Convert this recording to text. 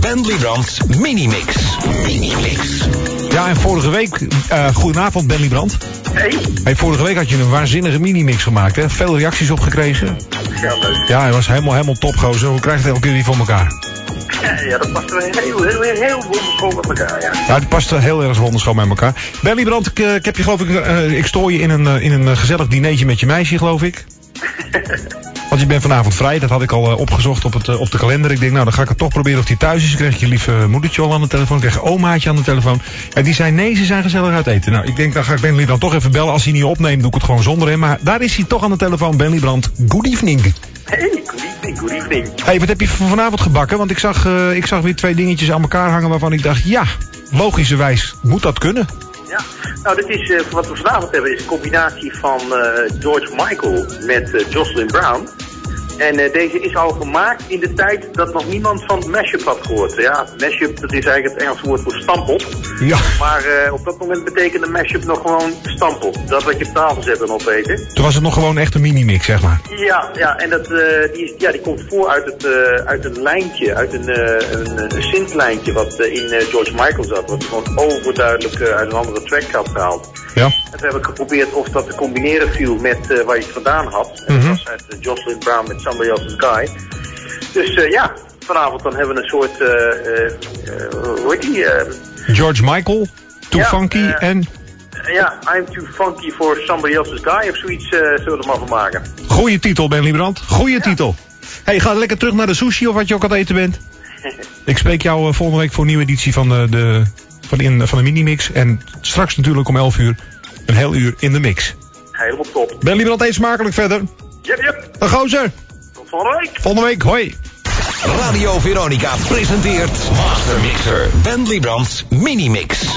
Ben Liebrand's Minimix. Ja, en vorige week... goedenavond, Ben Liebrand. Hey, vorige week had je een waanzinnige minimix gemaakt, hè? Veel reacties op gekregen. Ja, leuk. Ja, hij was helemaal topgozer. Hoe krijg je het elke keer niet voor elkaar? Ja, dat past weer heel wonderschoon met elkaar, ja. Ja, het past heel erg wonderschoon met elkaar. Ben Liebrand, ik heb je geloof ik stoor je in een gezellig dinertje met je meisje, geloof ik. Want je bent vanavond vrij, dat had ik al opgezocht op de kalender. Ik denk, nou dan ga ik het toch proberen of die thuis is. Ik kreeg je lieve moedertje al aan de telefoon, ik kreeg je omaatje aan de telefoon. En die zei nee, ze zijn gezellig uit eten. Nou, ik denk, dan ga ik Ben Liebrand toch even bellen. Als hij niet opneemt, doe ik het gewoon zonder hem. Maar daar is hij toch aan de telefoon, Ben Liebrand. Good evening. Hey, good evening. Hey, wat heb je voor vanavond gebakken? Want ik zag weer 2 dingetjes aan elkaar hangen waarvan ik dacht, ja, logischerwijs moet dat kunnen. Ja, nou dit is, wat we vanavond hebben is een combinatie van George Michael met Jocelyn Brown. En deze is al gemaakt in de tijd dat nog niemand van mashup had gehoord. Ja, mashup, dat is eigenlijk het Engelse woord voor stampot. Ja. Maar op dat moment betekende mashup nog gewoon stampot. Dat wat je op tafel zet en opeten. Toen was het nog gewoon echt een minimix, zeg maar. Ja, en dat, die komt voor uit een lijntje, uit een synthlijntje wat in George Michael zat. Wat gewoon overduidelijk uit een andere track had gehaald. Ja. En toen heb ik geprobeerd of dat te combineren viel met waar je het vandaan had. En dat was uit Jocelyn Brown met Somebody Else's Guy. Dus ja, vanavond dan hebben we een soort, hoe heet die? George Michael, Too Funky en... Ja, I'm Too Funky for Somebody Else's Guy of zoiets zullen we er maar van maken. Goeie titel, Ben Liebrand. Goeie titel. Hey, ga lekker terug naar de sushi of wat je ook aan het eten bent. Ik spreek jou volgende week voor een nieuwe editie van de Minimix. En straks natuurlijk om 11 uur een heel uur in de mix. Helemaal top. Ben Liebrand, eet smakelijk verder. Yep. Een gozer. Tot volgende week. Volgende week, hoi. Radio Veronica presenteert Master Mixer Ben Liebrand's Minimix.